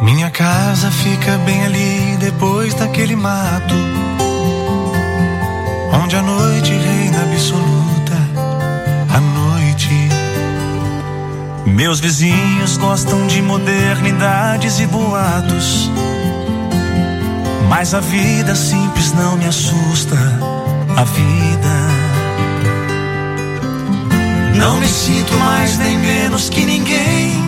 Minha casa fica bem ali depois daquele mato, onde a noite reina absoluta, a noite. Meus vizinhos gostam de modernidades e boatos, mas a vida simples não me assusta, a vida. Não me sinto mais nem menos que ninguém.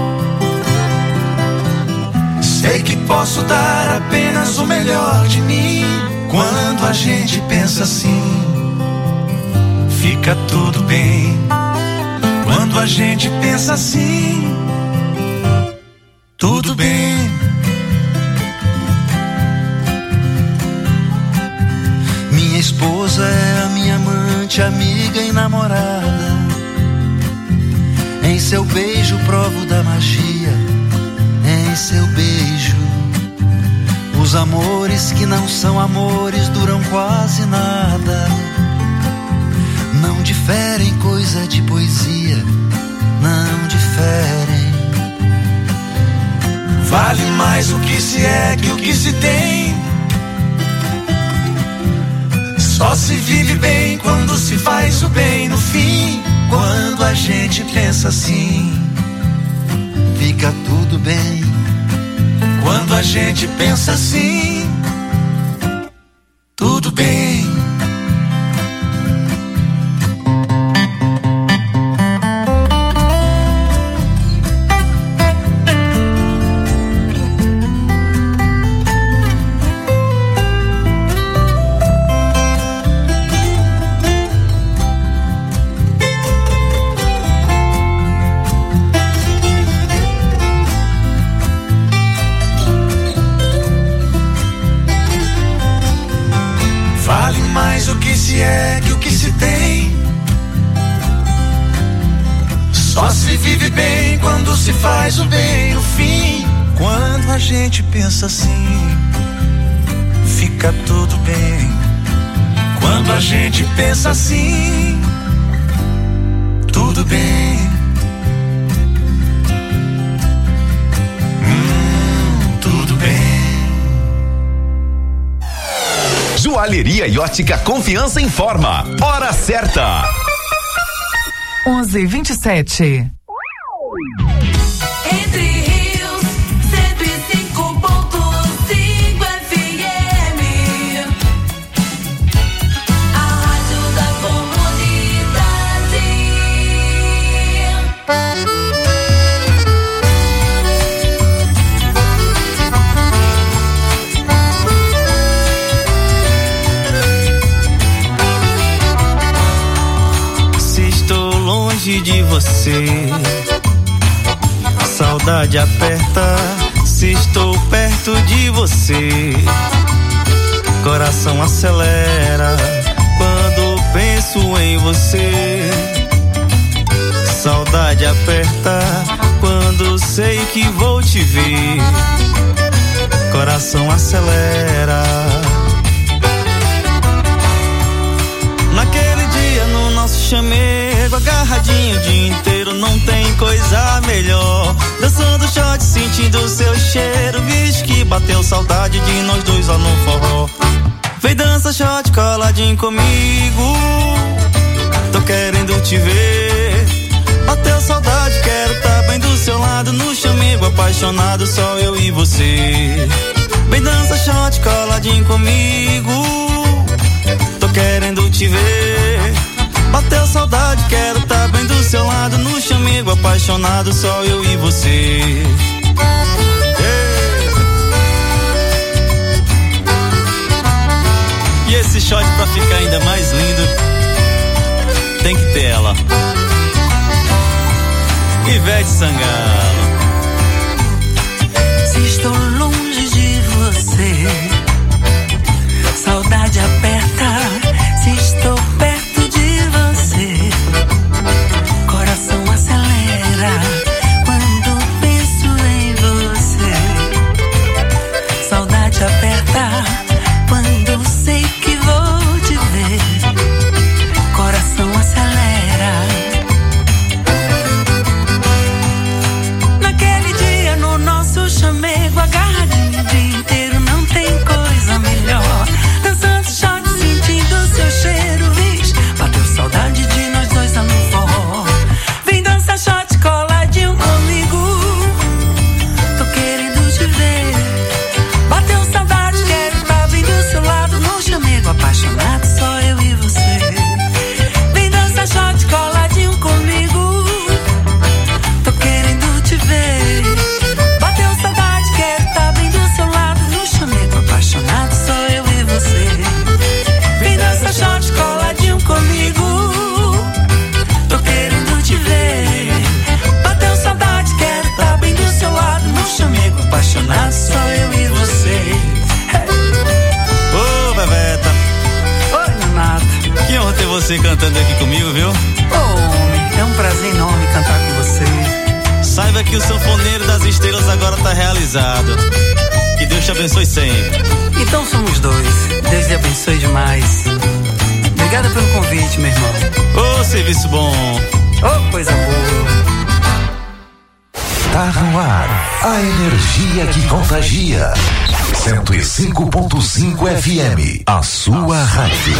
Sei que posso dar apenas o melhor de mim. Quando a gente pensa assim, fica tudo bem. Quando a gente pensa assim, tudo bem. Minha esposa é a minha amante, amiga e namorada. Em seu beijo provo da magia, em seu beijo. Os amores que não são amores duram quase nada. Não diferem coisa de poesia, não diferem. Vale mais o que se é que o que se tem. Só se vive bem quando se faz o bem no fim. Quando a gente pensa assim, fica tudo bem. Quando a gente pensa assim, tudo bem. É que o que se tem. Só se vive bem quando se faz o bem no fim. Quando a gente pensa assim, fica tudo bem. Quando a gente pensa assim, tudo bem. Tudo bem. Joalheria e ótica Confiança informa. Hora certa. 11h27. Entre Rios, 105.5 FM. A rádio da comunidade. De você, saudade aperta. Se estou perto de você, coração acelera quando penso em você. Saudade aperta quando sei que vou te ver, coração acelera. Naquele dia no nosso chamego, agarradinho o dia inteiro, não tem coisa melhor. Dançando shot, sentindo seu cheiro, vixe que bateu saudade de nós dois lá no forró. Vem dança shot coladinho comigo, tô querendo te ver. Bateu saudade, quero tá bem do seu lado, no chamego apaixonado, só eu e você. Vem dança shot coladinho comigo, tô querendo te ver. Bateu saudade, quero tá bem do seu lado, no chamego apaixonado, só eu e você. E esse shot pra ficar ainda mais lindo, tem que ter ela, Ivete Sangalo. Se estou longe de você, saudade aperta. Se estou perto de você, coração acelera quando penso em você. Saudade aperta quando sei que vou te ver, coração acelera. apaixonar, só eu e você. Ô, Bebeta. Oi, Renato. Que honra ter você cantando aqui comigo, viu? Homem, é um prazer enorme cantar com você. Saiba que o sanfoneiro das estrelas agora tá realizado. Que Deus te abençoe sempre. Então somos dois. Deus lhe abençoe demais. Obrigada pelo convite, meu irmão. Ô, serviço bom. Ô, coisa boa. Tá no ar, a energia que contagia. 105.5 FM, a sua rádio.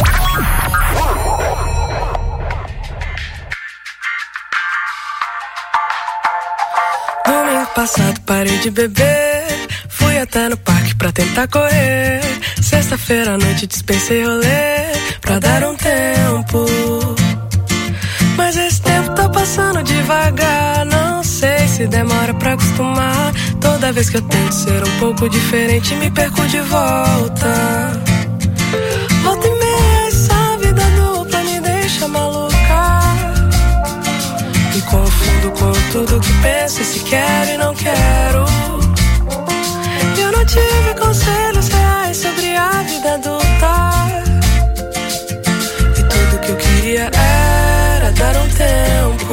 Domingo passado parei de beber, fui até no parque pra tentar correr. Sexta-feira à noite dispensei rolê pra dar um tempo. Mas esse tempo tá passando devagar, não sei se demora pra acostumar. Toda vez que eu tento ser um pouco diferente, me perco de volta. Volta e meia, essa vida dupla me deixa maluca. Me confundo com tudo que penso, se quero e não quero. Eu não tive conselhos reais sobre a vida adulta. E tudo que eu queria era dar um tempo.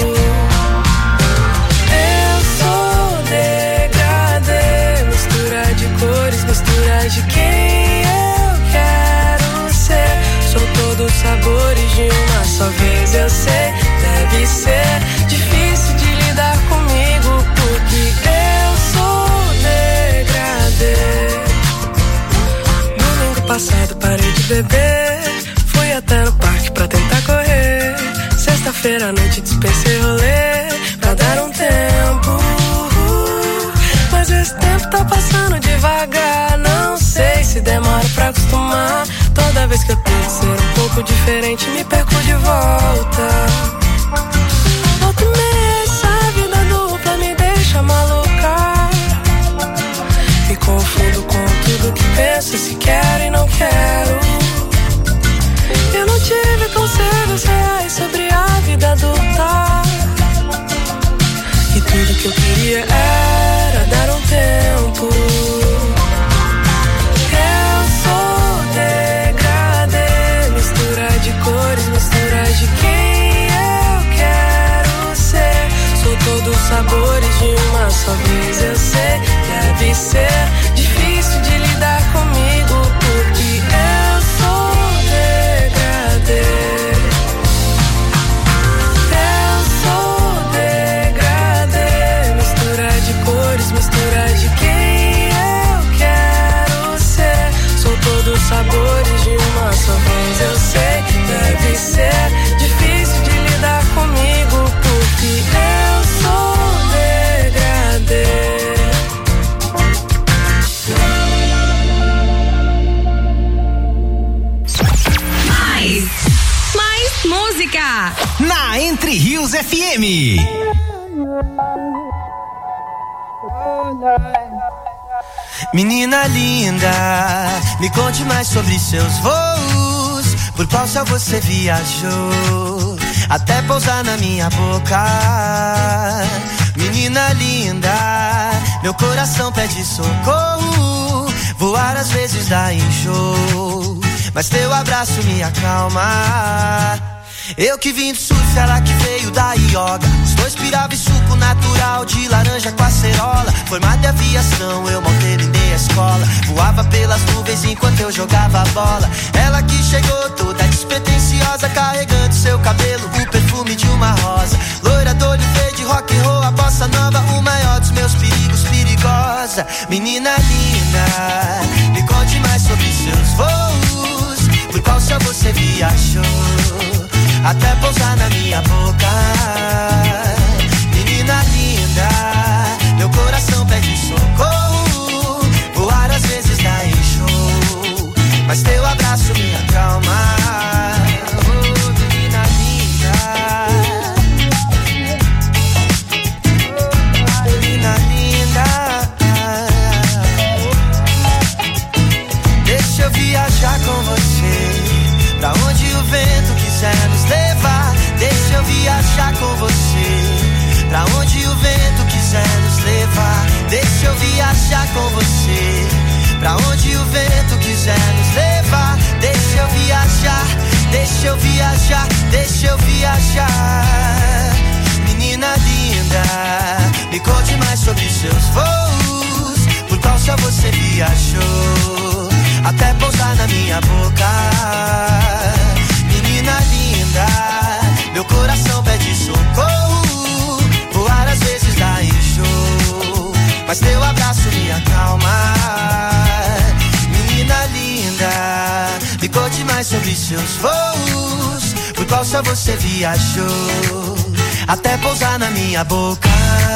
Eu sou degradê, mistura de cores, mistura de quem eu quero ser. Sou todos os sabores de uma só vez, eu sei. Deve ser difícil de lidar comigo, porque eu sou degradê. Domingo passado parei de beber, fui até no parque pra tentar correr. Sexta-feira à noite dispensei rolê pra dar um tempo. Mas esse tempo tá passando devagar, não sei se demora pra acostumar. Toda vez que eu tento ser um pouco diferente, me perco de volta. Volta e meia, essa vida dupla me deixa maluca. Me confundo com tudo que penso, se quero e não quero. Eu não tive conselhos reais sobre a vida adulta. E tudo que eu queria era dar um tempo. Eu sou degradê, mistura de cores, mistura de quem eu quero ser. Sou todos os sabores de uma só vez, eu sei. Deve ser difícil de lidar comigo, porque eu sou degradê. Eu sou degradê, mistura de cores, mistura de quem eu quero ser. Sou todos os sabores de uma só vez, eu sei. Deve ser difícil de lidar comigo, porque eu sou degradê. Mais música na Entre Rios FM. Menina linda, me conte mais sobre seus voos. Por qual céu você viajou até pousar na minha boca? Menina linda, meu coração pede socorro. Voar às vezes dá enjoo, mas teu abraço me acalma. Eu que vim do surf, ela que veio da yoga. Os dois pirava em suco natural de laranja com acerola. Formada em aviação, eu mal terminei a escola. Voava pelas nuvens enquanto eu jogava bola. Ela que chegou toda despretensiosa, carregando seu cabelo, o perfume de uma rosa. Loira do olho verde, rock and roll, a bossa nova, o maior dos meus perigos, perigosa. Menina linda, me conte mais sobre seus voos. Por qual céu você viajou até pousar na minha boca? Menina linda, meu coração pede socorro. Voar às vezes dá enjoo, mas teu abraço me acalma. Oh, menina linda, menina linda, deixa eu viajar com você, pra onde o vento quiser nos levar. Deixa eu viajar com você, mas teu abraço me acalma. Menina linda, me conte mais sobre seus voos, por qual só você viajou, até pousar na minha boca.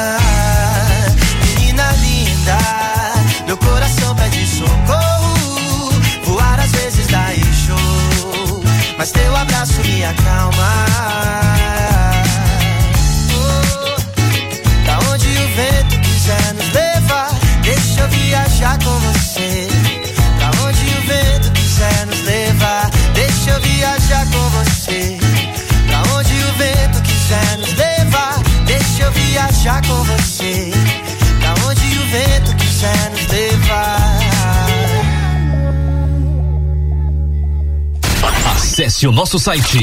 Menina linda, meu coração pede socorro, voar às vezes dá enjoo, mas teu abraço me acalma. Pra onde o vento quiser nos levar, deixa eu viajar com você. Pra onde o vento quiser nos levar, deixa eu viajar com você. Pra onde o vento quiser nos levar, deixa eu viajar com você. Pra onde o vento quiser nos levar. Acesse o nosso site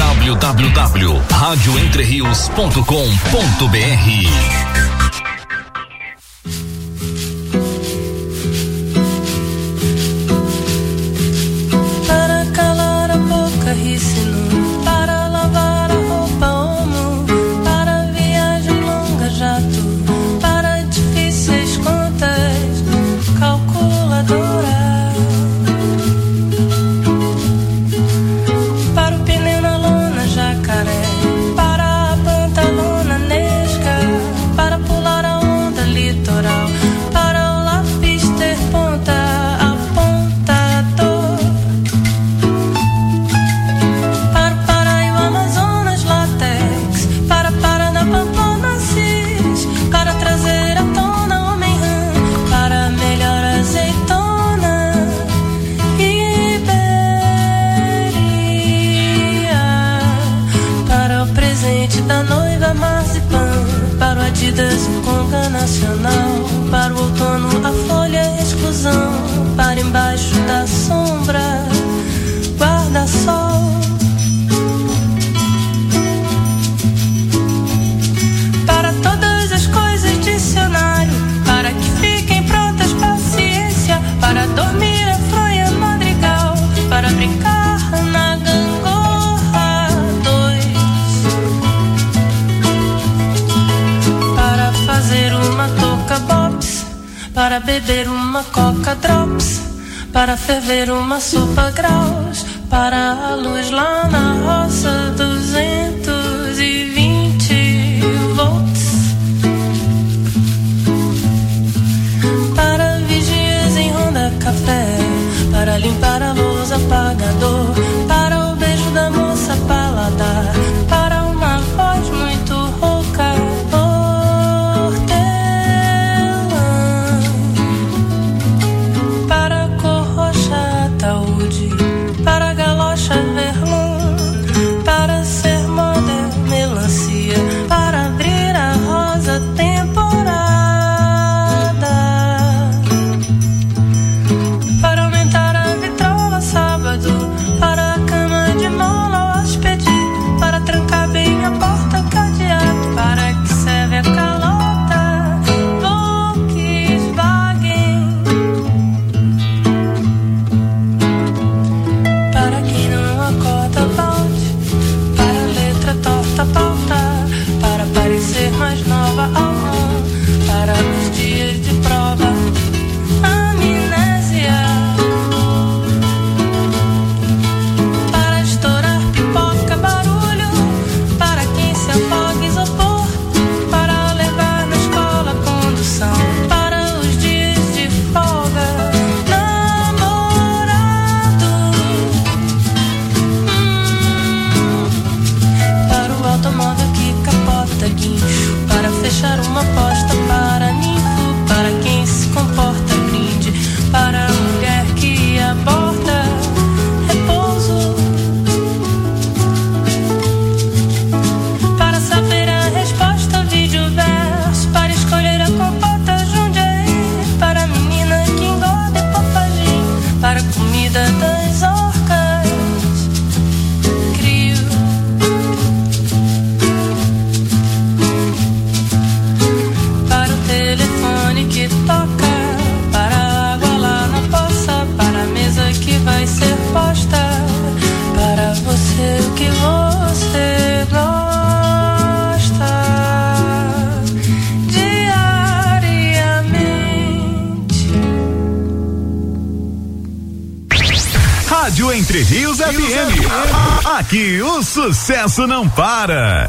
www.radioentrerios.com.br. Para calar a boca, ri-se-no. Para lavar a roupa, homo. Para viagem longa, jato. Para difíceis contas, calculadora. Para o pneu na lona, jacaré. Para a pantalona, nesca. Para pular a onda, litoral. Para o lápis ter ponta, apontador. Para e o Amazonas, látex. Para na Pamplona, cis. Para trazer à tona, homem-rã. Para melhor azeitona, Iberia. Para o presente da noiva, marzipan. Para o Adidas, o Conga Nacional. Para o outono, a folha, exclusão. Para embaixo da sombra, guarda-sol. Para todas as coisas, dicionário. Para que fiquem prontas, paciência. Para dormir, a fronha, madrigal. Para brincar na gangorra, 2. Para fazer uma touca bops. Para beber uma coca drops. Para ferver uma sopa graus. Para a luz lá na roça, 220 volts. Para vigias em Ronda Café. Para limpar a luz, apagador. Para o beijo da moça, paladar. Para uma voz muito rouca, hortelã. Para a cor roxa, ataúde. Para a galocha, verlon. Para ser Rádio Entre Rios FM. Aqui o sucesso não para.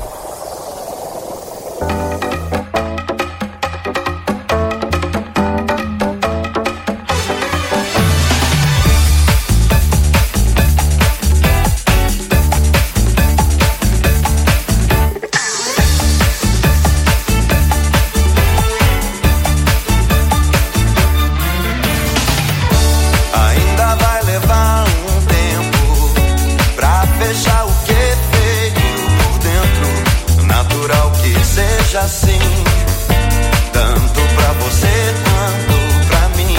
Assim, tanto pra você quanto pra mim.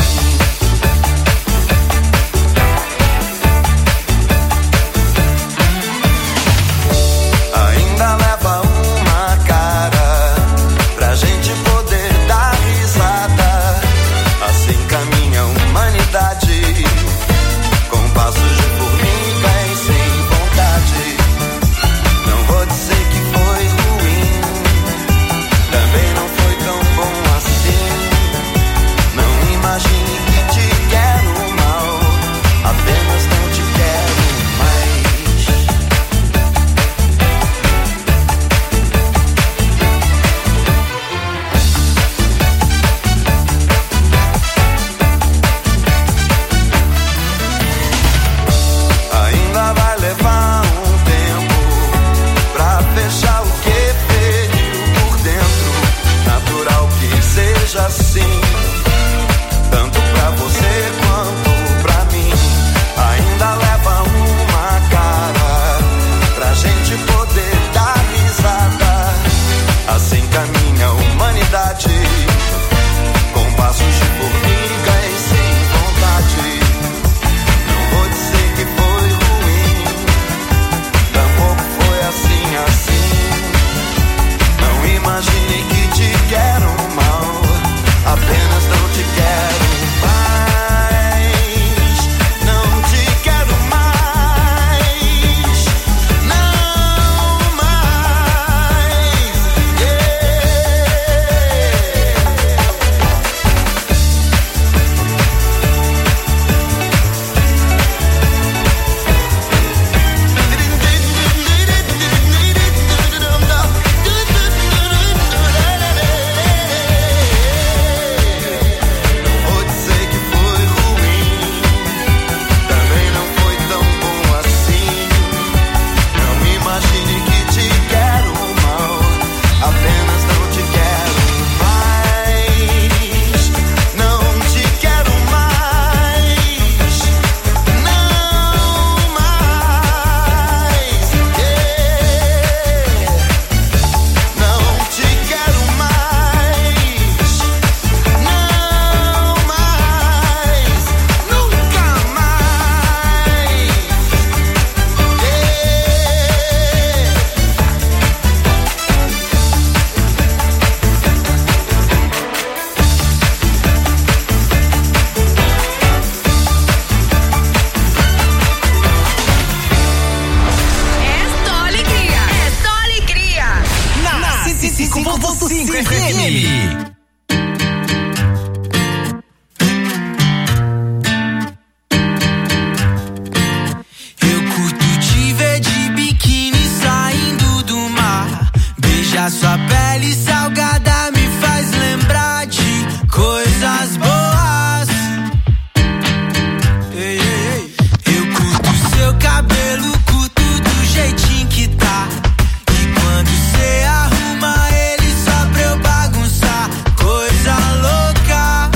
Ainda leva uma cara pra gente poder dar risada. Assim caminha a humanidade, com passos de formiga e sem vontade. Não vou dizer que foi ruim, também não foi tão bom assim. Não imagine que te quero mal, apenas não te quero mais. Ainda vai levar um tempo pra fechar o que feriu por dentro. Natural que seja assim, tanto pra você quanto pra mim. Ainda leva uma cara pra gente poder dar risada. Assim caminha a humanidade, com passos de formiga e sem vontade. Não vou dizer que foi ruim, tampouco foi assim. Não imagine que te quero mal, apenas não te quero mais. Não te quero mais, não mais. Não vou dizer que foi ruim, também não foi tão bom assim. Não imagine que te quero mal, apenas não te quero mais. Não te quero mais, não mais. Não te quero mais, não mais, nunca mais. É só alegria, é só alegria. Na 105.5 FM. Eu curto te ver de biquíni saindo do mar. Beijar sua pele salgada me faz lembrar de coisas boas. Ei, ei, ei. Eu curto seu cabelo, curto do jeitinho que tá. E quando cê arruma ele só pra eu bagunçar, coisa louca.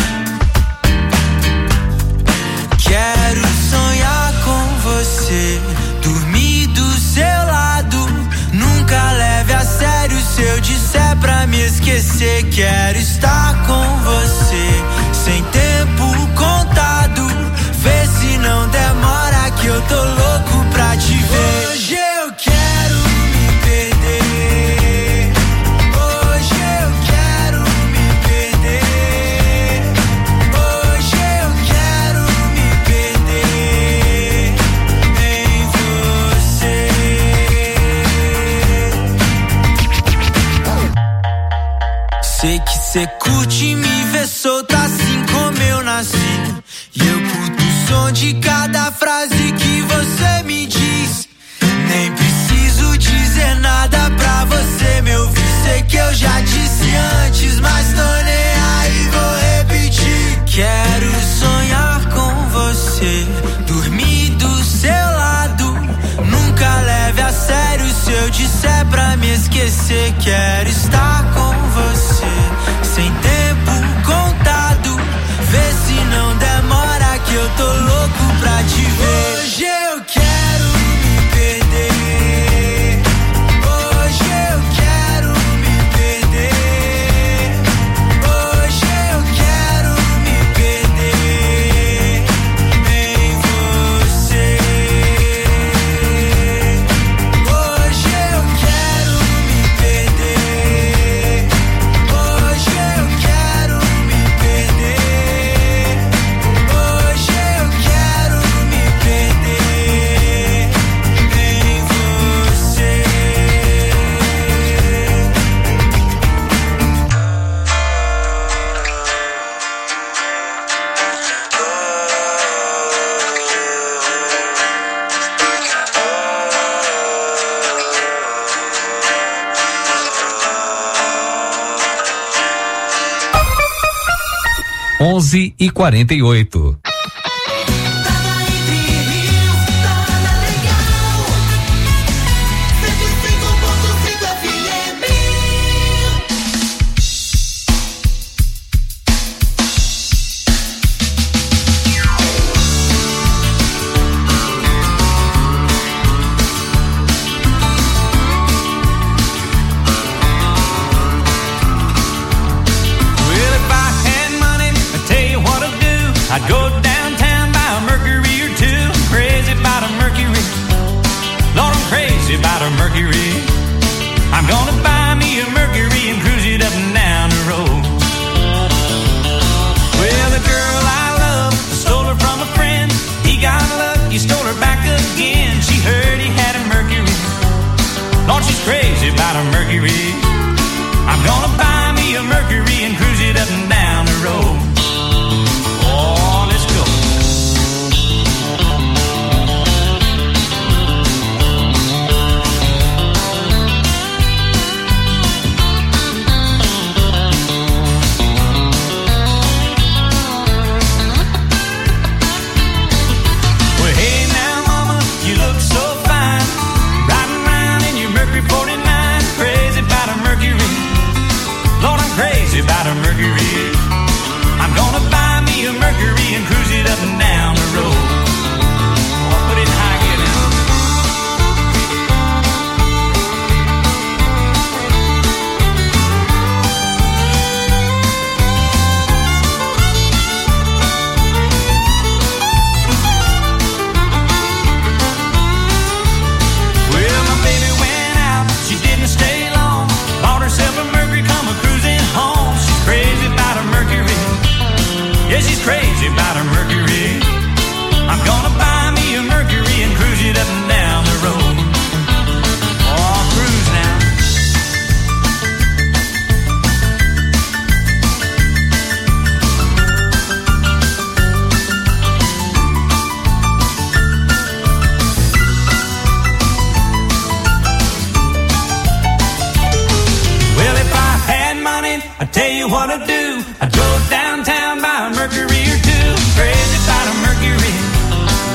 Quero sonhar com você, dormir do seu lado. Nunca leve a sério se eu disser pra me esquecer. Quero estar com você, sem tempo contado. Vê se não demora que eu tô louco pra te ver. Hoje eu quero me perder. Hoje eu quero me perder. Hoje eu quero me perder em você. Sei que cê curte me ver solta assim como eu nasci. E eu curto o som de cada frase que você me diz. Nem preciso dizer nada pra você me ouvir. Sei que eu já disse antes, mas tô nem aí, vou repetir. Quero sonhar com você, dormir do seu lado. Nunca leve a sério se eu disser pra me esquecer. Quero estar com você, sem tempo contado. Vê se não demora que eu tô louco pra te ver. Hoje eu quero me perder. Hoje eu quero me perder. Hoje eu quero me perder em você. Hoje eu quero me perder. Hoje eu quero me perder. Hoje eu quero me perder em você. Onze e 48. I'd go downtown, buy a Mercury or two. I'm crazy about a Mercury. Lord, I'm crazy about a Mercury. I'm gonna buy me a Mercury and cruise it up and down the road. Well, the girl I love, I stole her from a friend. He got lucky, stole her back again. She heard he had a Mercury. Lord, she's crazy about a Mercury. I'm gonna buy me a Mercury and cruise it up and down the road. Oh, let's go. Well, hey now, mama, you look so fine. Riding around in your Mercury 49. Crazy about a Mercury. Lord, I'm crazy about a Mercury. I'm gonna buy me a Mercury and cruise it up and down the road. Oh, put it in high gear now. Well, my baby went out, she didn't stay long. Bought herself a Mercury, come a cruising home. She's crazy about a Mercury. Yeah, she's crazy about her Mercury. I'm gonna buy me a Mercury and cruise it up and down the road. Oh, cruise now. Well, if I had money, I'd tell you what I'd do. I'd go downtown, buy a Mercury or two. Crazy about a Mercury.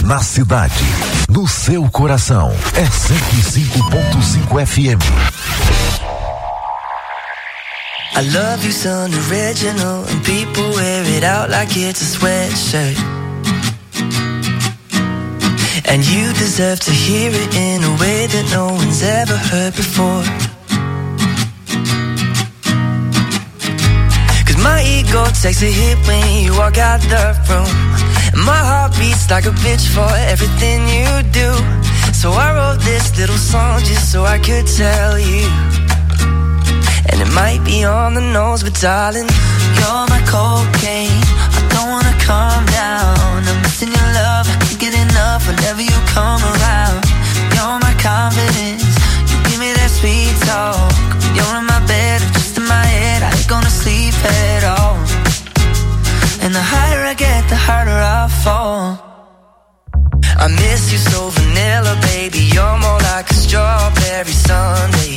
Na cidade, no seu coração. É 105.5 FM. I love you, son, original, and people wear it out like it's a sweatshirt. And you deserve to hear it in a way that no one's ever heard before. Cause my ego takes a hit when you walk out the room. And my heart beats like a bitch for everything you do. So I wrote this little song just so I could tell you. And it might be on the nose, but darling, you're my cocaine. I don't wanna calm down. I'm missing your love, I can't get enough whenever you come around. You're my confidence, you give me that sweet talk. You're in my bed, or just in my head, I ain't gonna sleep at all. And the higher I get, the harder I fall. I miss you so vanilla, baby. You're more like a strawberry sundae.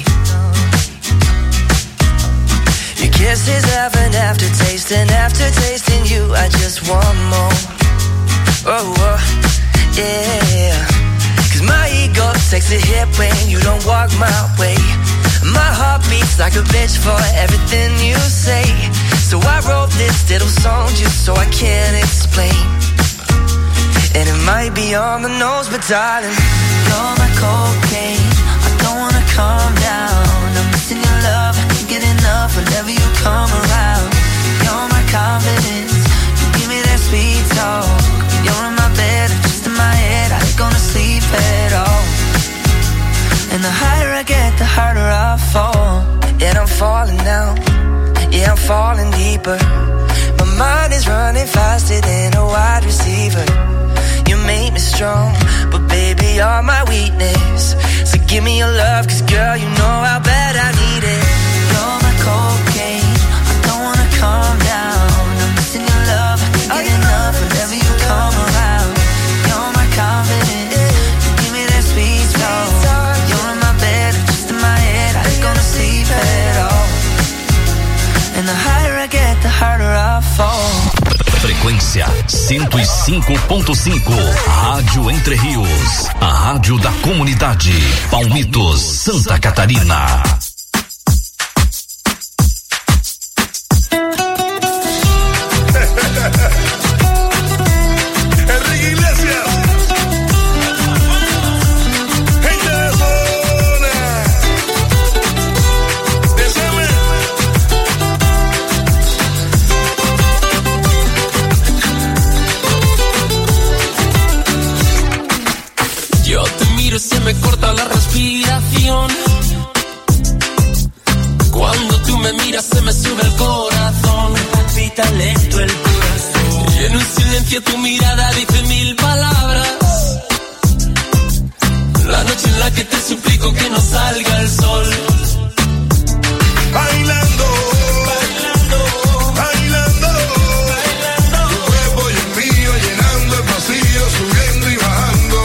Your kiss is heaven after tasting you, I just want more. Oh, oh, yeah. Cause my ego takes a hit when you don't walk my way. My heart beats like a bitch for everything you say. So I wrote this little song just so I can explain. And it might be on the nose, but darling, you're my cocaine. I don't wanna calm down. I'm missing your love, I can't get enough whenever you come around. You're my confidence, you give me that sweet talk. You're in my bed, or just in my head, I ain't gonna sleep at all. And the higher I get, the harder I fall. And I'm falling now, yeah, I'm falling deeper. My mind is running faster than a wide receiver. You make me strong, but baby, you're my weakness. So give me your love, cause girl, you know how bad I need it. You're my cocaine, I don't wanna calm down. I'm missing your love, I can't get enough whenever you come around. You're my confidence, you give me that sweet talk. You're in my bed, or just in my head, I ain't gonna sleep at all. And the higher I get, the harder I fall. Frequência 105.5, Rádio Entre Rios, a rádio da comunidade, Palmitos, Santa Catarina. Se me corta la respiración. Cuando tú me miras se me sube el corazón. Me palpita lento el corazón. Y en un silencio tu mirada dice 1000 palabras. La noche en la que te suplico que no salga el sol. Bailando, bailando, bailando, bailando. Tu cuerpo y el mío llenando el vacío, subiendo y bajando.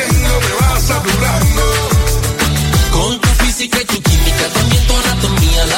Con tu física y tu química, también tu anatomía, la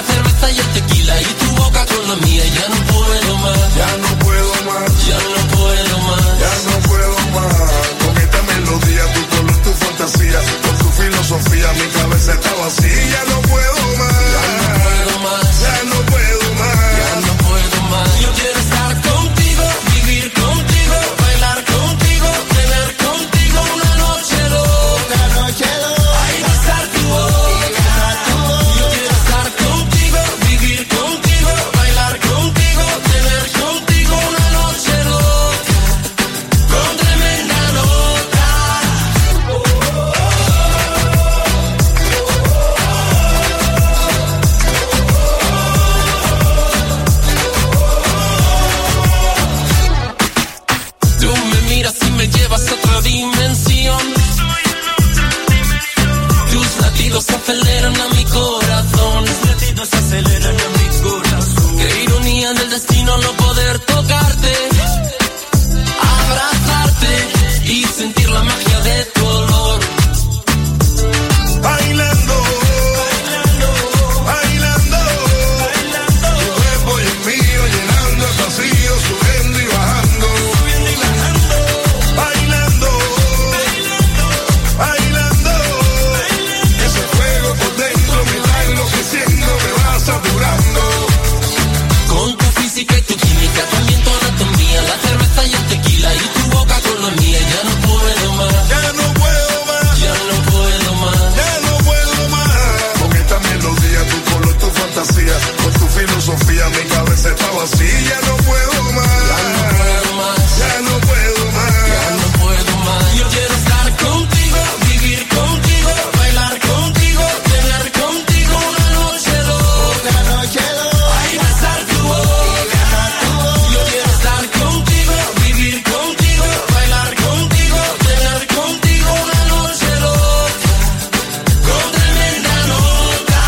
mía. Con tu filosofía mi cabeza está vacía. Ya no puedo más. Ya no puedo más. Ya no puedo más. Ya no puedo más. Yo quiero estar contigo, vivir contigo, bailar contigo, tener contigo una noche loca. Ay, besar tu boca. Yo quiero estar contigo, vivir contigo, bailar contigo, tener contigo una noche loca. Con tremenda nota.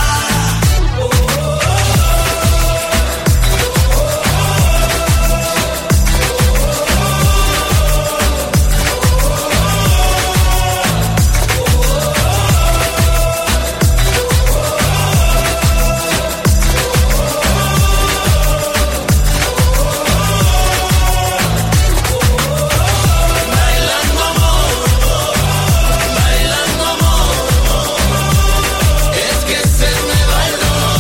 Bailando amor, es que se me va el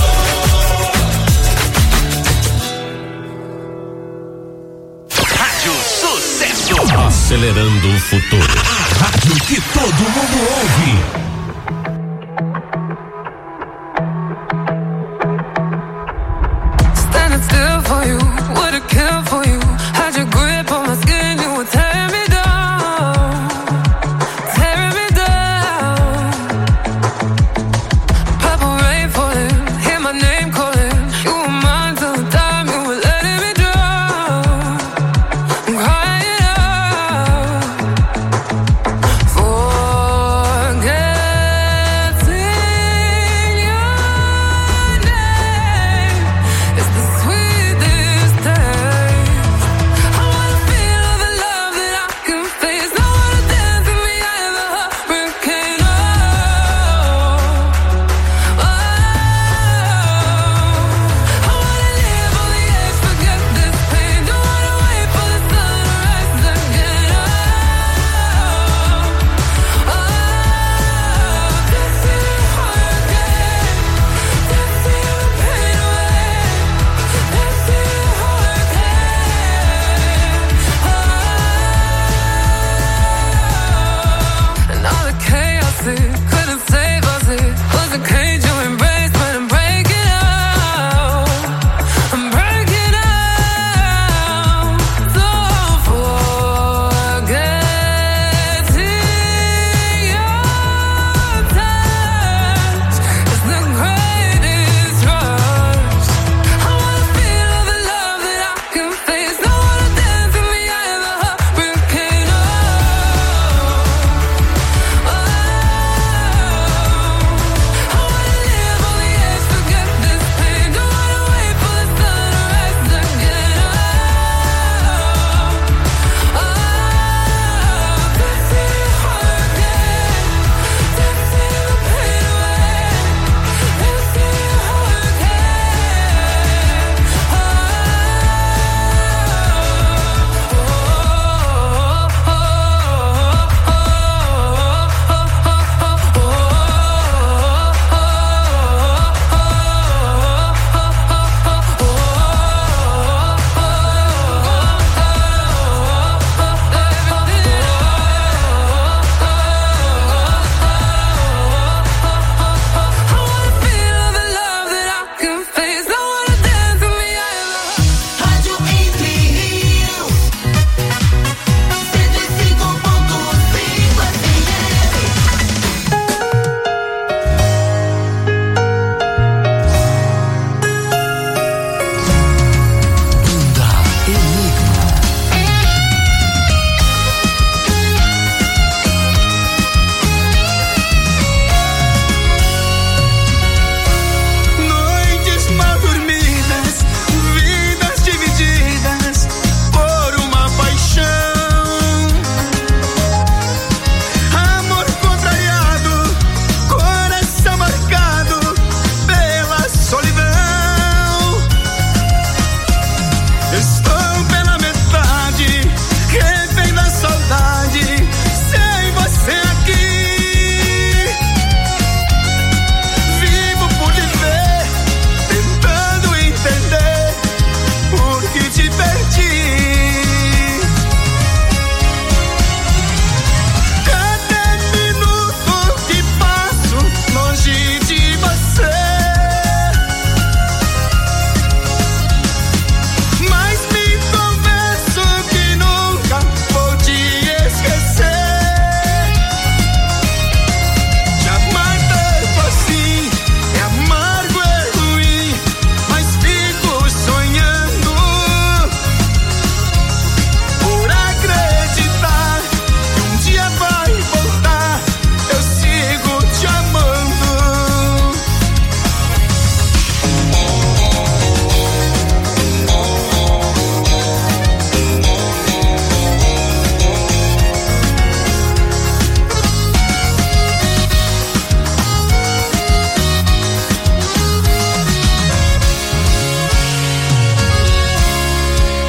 Rádio Sucesso. Acelerando o futuro. A rádio que todo mundo ouve. Standing still for you, would've killed for you. Had your grip on my skin, you were tearing me down, tearing me down. Purple rain falling, hear my name calling. You were mine till the time you were letting me drown. I'm crying out, forgetting your name is the sweetest thing.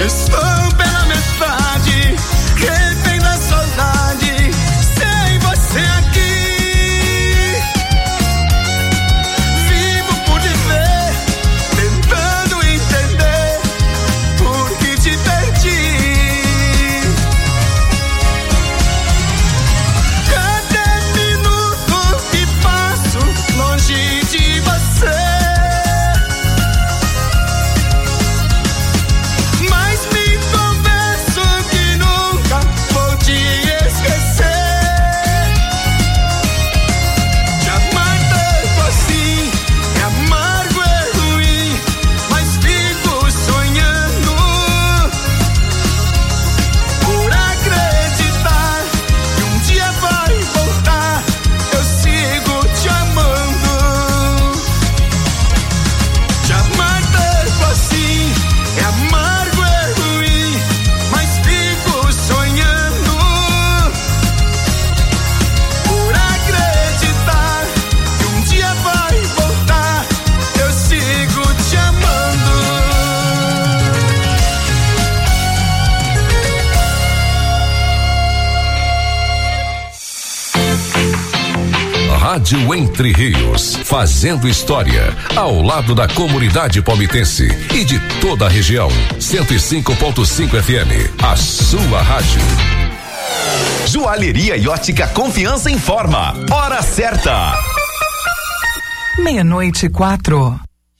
Estou pela metade, refém da saudade, sem você aqui. Vivo por te ver, tentando entender por que te perdi. Cada minuto que passo longe de você, Rádio Entre Rios, fazendo história, ao lado da comunidade palmitense e de toda a região. 105.5 FM, a sua rádio. Joalheria e ótica Confiança informa. Hora certa. 00:04.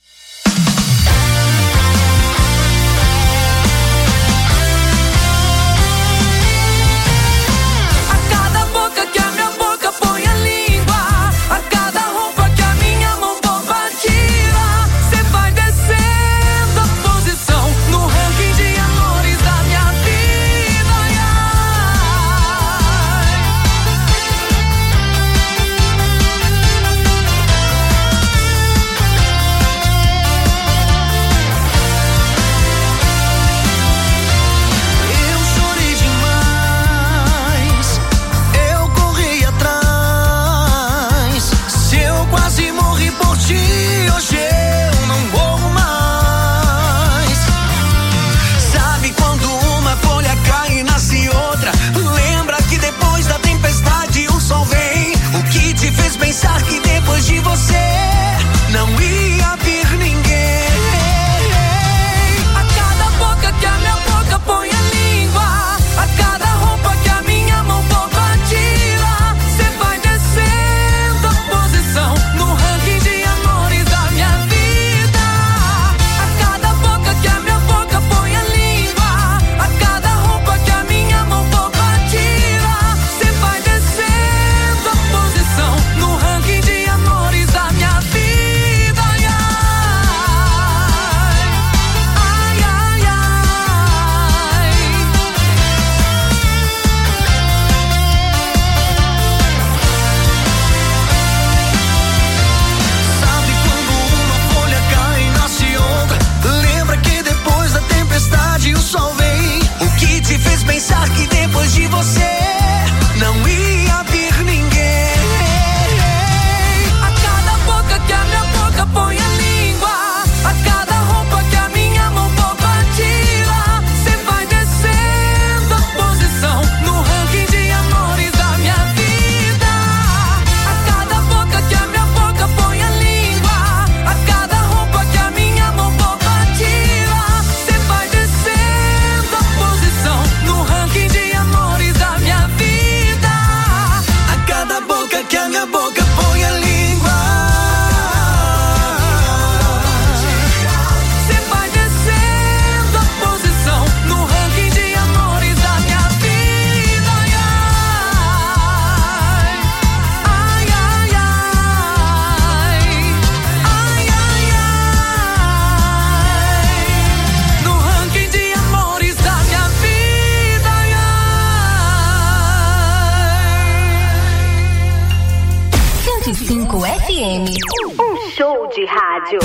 de rádio.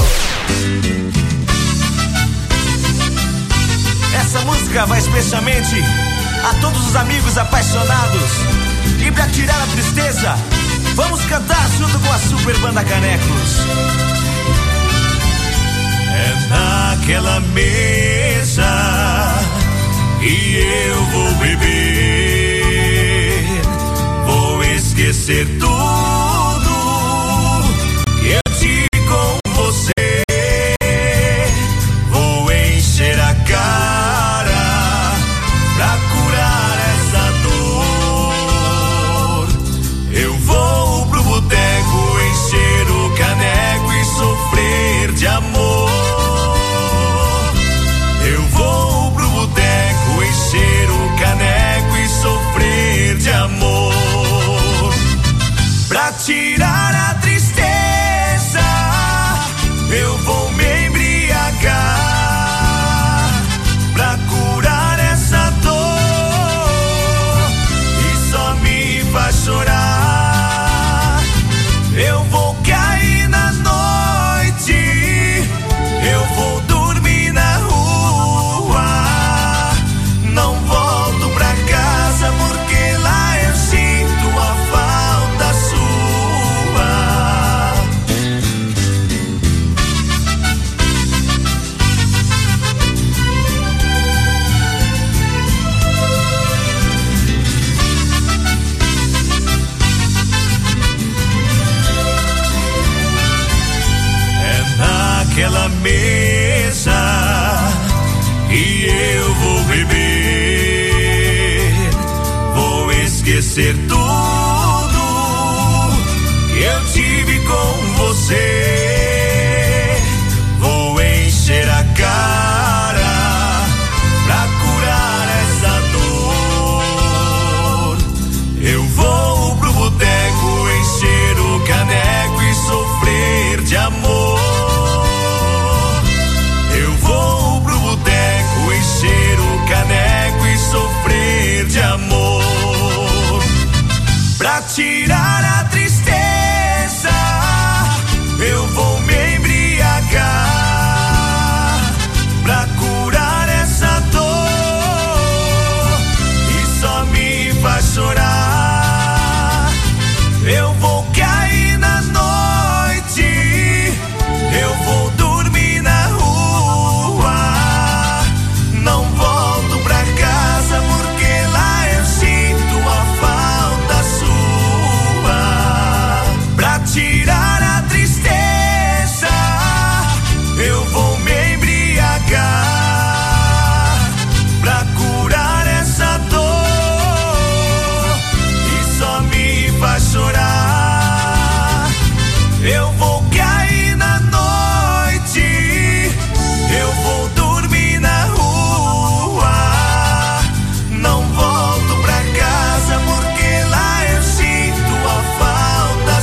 Essa música vai especialmente a todos os amigos apaixonados. E pra tirar a tristeza, vamos cantar junto com a Super Banda Canecos. É naquela mesa esquecer tudo que eu tive com você. Vou encher a cara pra curar essa dor. Eu vou pro boteco encher o caneco e sofrer de amor. Eu vou pro boteco encher o caneco e sofrer de amor. Pra tirar a tristeza, eu vou me embriagar. Pra curar essa dor e só me faz chorar. Eu vou cair na noite, eu vou dormir na rua. Não volto pra casa porque lá eu sinto a falta sua. É naquela mesa que eu vou beber, vou esquecer tudo que eu tive com você. Vou encher a cara pra curar essa dor. Eu vou pro boteco encher o caneco e sofrer de amor. Eu vou pro boteco encher o caneco e sofrer de amor. Pra tirar a tristeza, eu vou me embriagar. Pra curar essa dor e só me faz chorar. Eu vou cair na noite, eu vou dormir na rua. Não volto pra casa porque lá eu sinto a falta sua. Pra tirar a tristeza, eu vou me embriagar. Pra curar essa dor e só me faz chorar. Eu vou cair na noite, eu vou dormir na rua. Não volto pra casa porque lá eu sinto a falta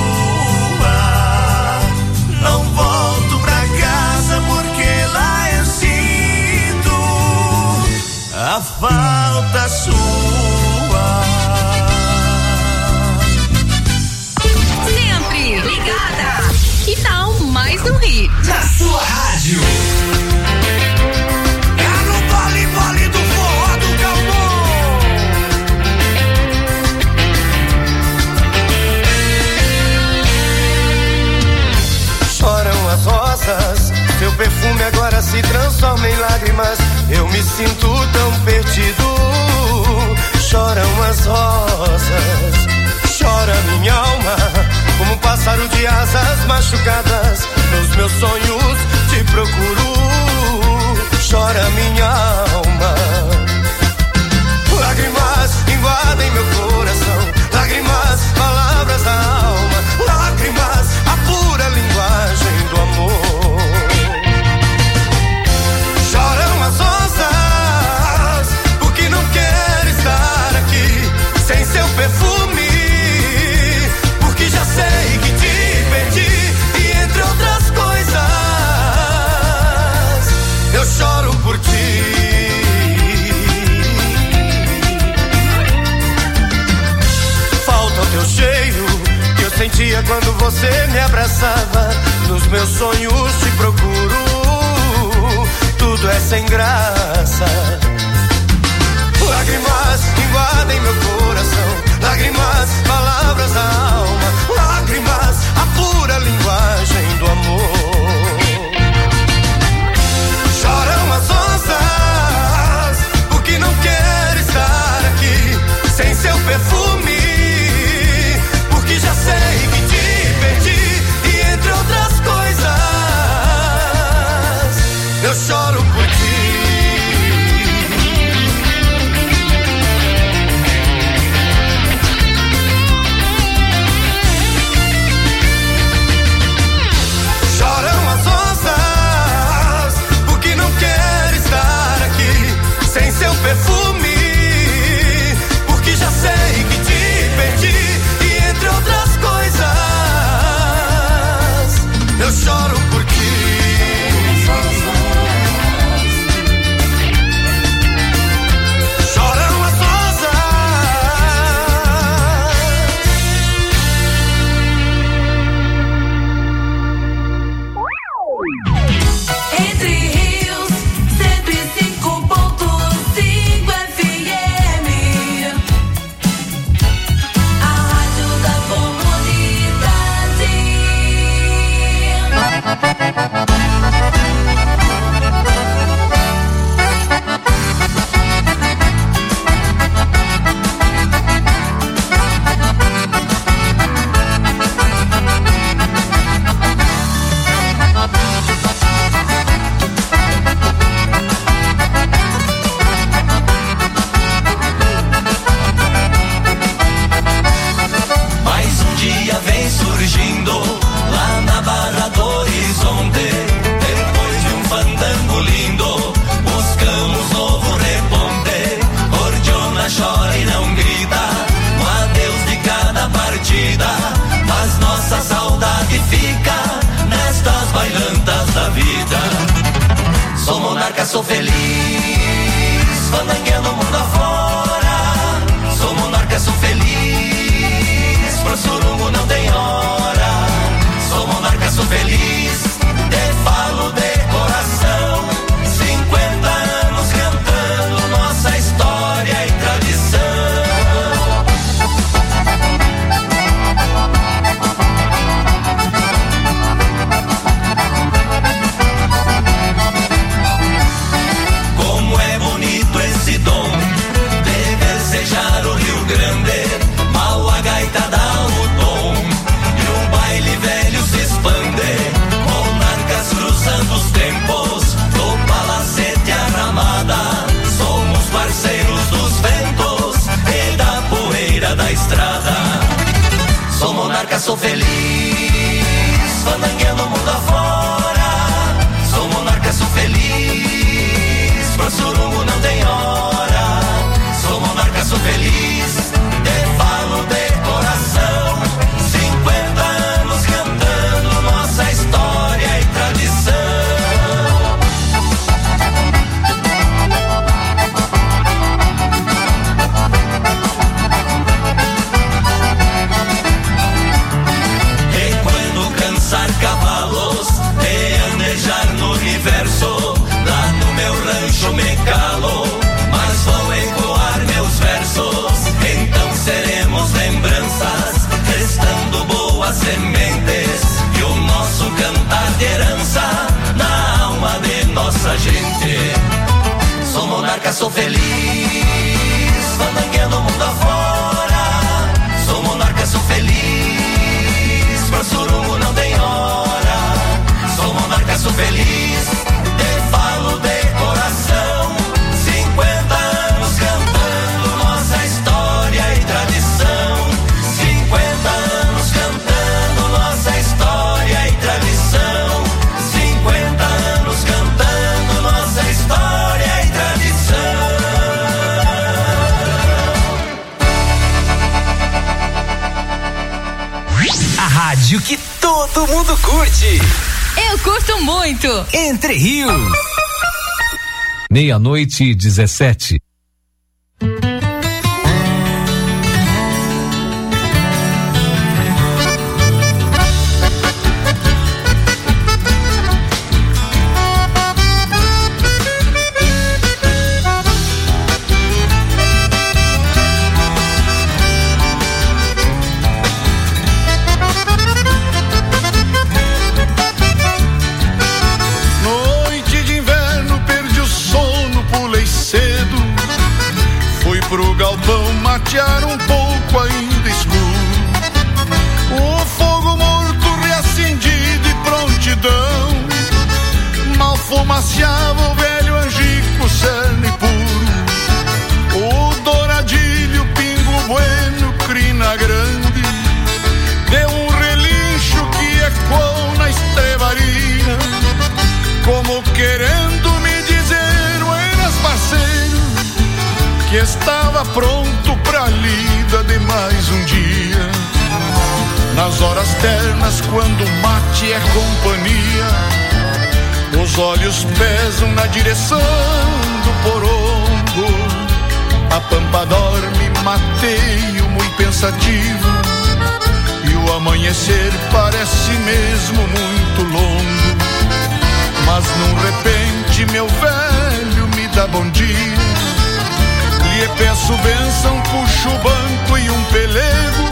sua. Não volto pra casa porque lá eu sinto a falta sua. Sempre ligada. Que tal mais um hit? Na sua rádio. É no Vale Vale do Forró do Calmon. Choram as rosas, seu perfume agora se transforma em lágrimas. Eu me sinto tão perdido. Choram as rosas, chora minha alma, como um pássaro de asas machucadas. Nos meus sonhos te procuro. Chora minha alma. Lágrimas invadem meu coração, lágrimas, palavras da alma, lágrimas, a pura linguagem do amor. Choram as rosas, porque não quero estar aqui sem seu perfume, porque já sei que te perdi e entre outras coisas eu choro por ti. Falta o teu cheiro que eu sentia quando você me abraçava. Nos meus sonhos te procuro, tudo é sem graça. Lágrimas invadem meu coração, lágrimas, palavras da alma, lágrimas, a pura linguagem do amor. Choram as rosas, porque não quero estar aqui sem seu perfume, monarca, sou feliz, fandangueando o mundo afora. Sou monarca, sou feliz, pro surungo não tem hora. Sou monarca, sou feliz, te falo de coração. 50 anos cantando nossa história e tradição. Como é bonito esse dom de desejar o Rio Grande. Mal a gaita dá o tom e o baile velho se expande. Monarcas cruzando os tempos do palacete a ramada. Somos parceiros dos ventos e da poeira da estrada. Sou monarca, sou feliz, fandangueando o mundo afora. Sou monarca, sou feliz, pro surungo não tem hora. Sou monarca, sou feliz, te falo de coração. 50 anos cantando nossa história e tradição. E quando cansar cavalos de andejar no universo, lá no meu rancho me calo, mas vão ecoar meus versos. Então seremos lembranças, restando boas sementes, e o nosso cantar de herança na alma de nossa gente. Sou monarca, sou feliz, fandangueando o mundo afora. Sou monarca, sou feliz, pro surungo não tem hora. Sou monarca, sou feliz, te falo de coração. 50 anos cantando nossa história e tradição. 50 anos cantando nossa história e tradição. 50 anos cantando nossa história e tradição. A rádio que todo mundo curte. Eu curto muito. Entre Rios. 00:17. Noite de inverno, perdi o sono, pulei cedo. Fui pro galpão matear um pouco ainda escuro. O fogo morto reacendido e prontidão. Mal fumaciava o velho angico, cerne puro. O douradilho, pingo bueno, crina grande. Deu um relincho que ecoou na estrevaria, como querendo me dizer, buenas parceiro, que estava pronto pra lida de mais um dia. Nas horas ternas, quando o mate é companhia, os olhos pesam na direção do porongo. A pampa dorme, mateio, muito pensativo, e o amanhecer parece mesmo muito longo. Mas num repente meu velho me dá bom dia. Lhe peço bênção, puxo o banco e um pelego.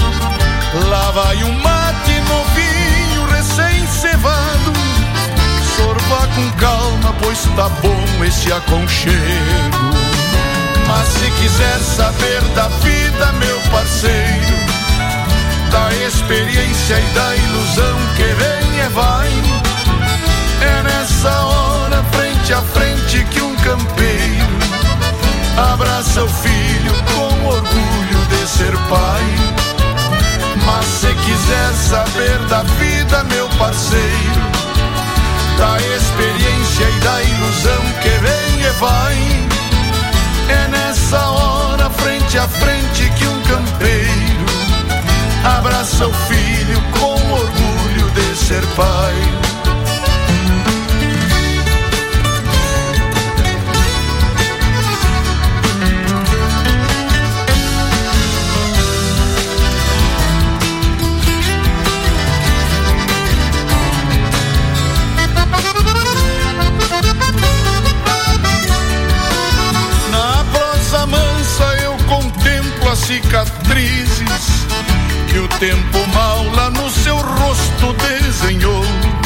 Lá vai um mate novinho, recém-cevado. Sorva com calma, pois tá bom esse aconchego. Mas se quiser saber da vida, meu parceiro, da experiência e da ilusão que vem e vai, é nessa hora, frente a frente, que um campeiro abraça o filho com orgulho de ser pai. Mas se quiser saber da vida, meu parceiro, da experiência e da ilusão que vem e vai, é nessa hora, frente a frente, que um campeiro abraça o filho com orgulho de ser pai. cicatrizes que o tempo mal lá no seu rosto desenhou.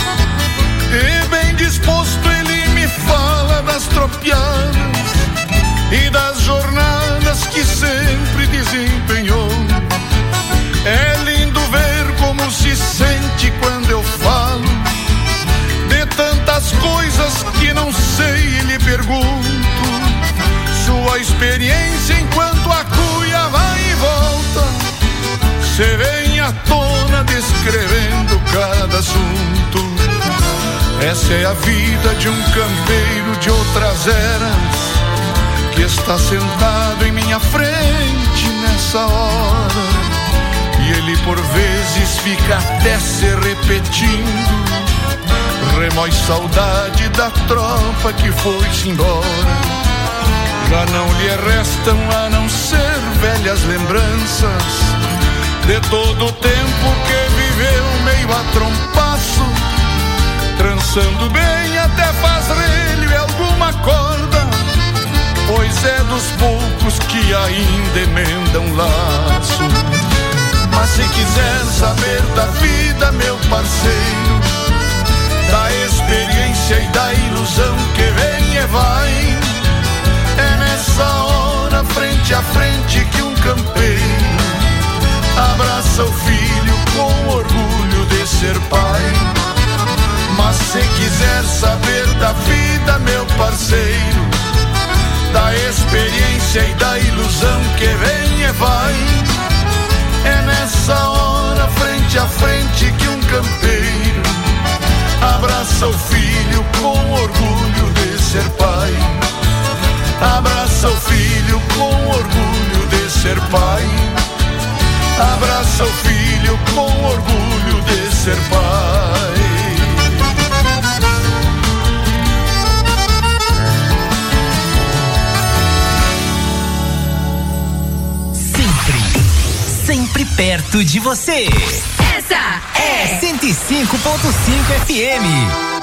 E bem disposto ele me fala das tropiadas e das jornadas que sempre desempenhou. É lindo ver como se sente quando eu falo de tantas coisas que não sei e lhe pergunto. Sua experiência enquanto a cuia vai e volta se vem à tona descrevendo cada assunto. Essa é a vida de um campeiro de outras eras que está sentado em minha frente nessa hora. E ele por vezes fica até se repetindo, remói saudade da tropa que foi-se embora. Já não lhe restam a não ser velhas lembranças de todo o tempo que viveu meio a trompaço, trançando bem até faz relho e alguma corda, pois é dos poucos que ainda emendam laço. Mas se quiser saber da vida, meu parceiro, da experiência e da ilusão que vem e vai, é nessa hora, frente a frente, que um campeiro abraça o filho com orgulho de ser pai. Mas se quiser saber da vida, meu parceiro, da experiência e da ilusão que vem e vai, é nessa hora, frente a frente, que um campeiro abraça o filho com orgulho de ser pai. Abraça o filho com orgulho de ser pai. Abraça o filho com orgulho de ser pai. Sempre perto de você. Essa é 105.5 FM.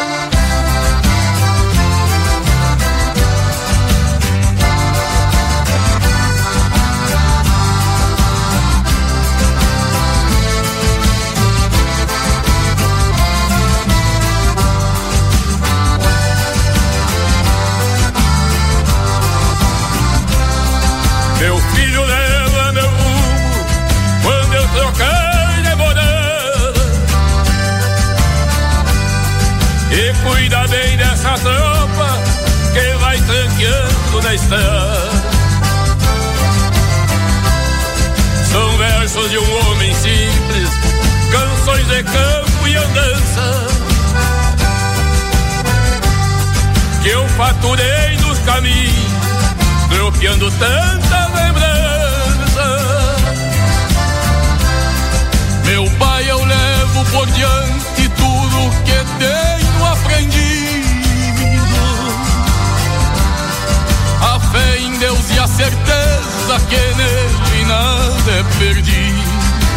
Meu filho leva meu rumo quando eu trocar de morada, e cuida bem dessa tropa que vai tranqueando na estrada. São versos de um homem simples, canções de campo e andança, que eu faturei nos caminhos, tropeando tanta lembrança. Meu pai, eu levo por diante tudo que tenho aprendido. A fé em Deus e a certeza que nele nada é perdido.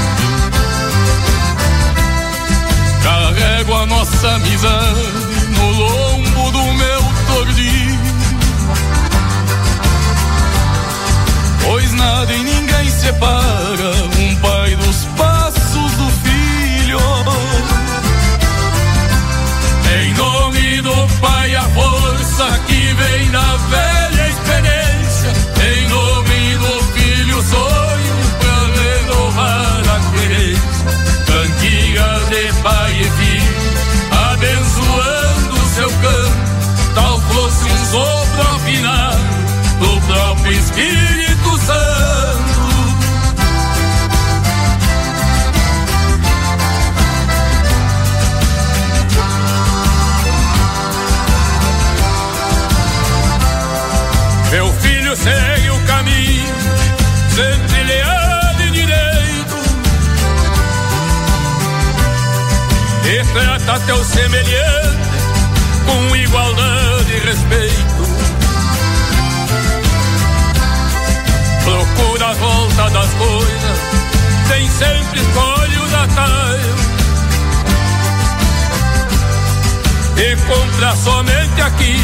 Carrego a nossa amizade no lombo do meu tordilho, pois nada e ninguém separa um pai dos passos do filho. Em nome do Pai, a força que vem da velha experiência. Em nome do Filho, sonho pra renovar a querência. Cantigas de pai e filho, abençoando o seu campo, tal fosse um sopro afinado do próprio Espírito Santo. Meu filho segue o caminho, sempre leal e direito, e trata teu semelhante com igualdade e respeito. Procura a volta das coisas, tem sempre escolhe os atalhos, e compra somente aquilo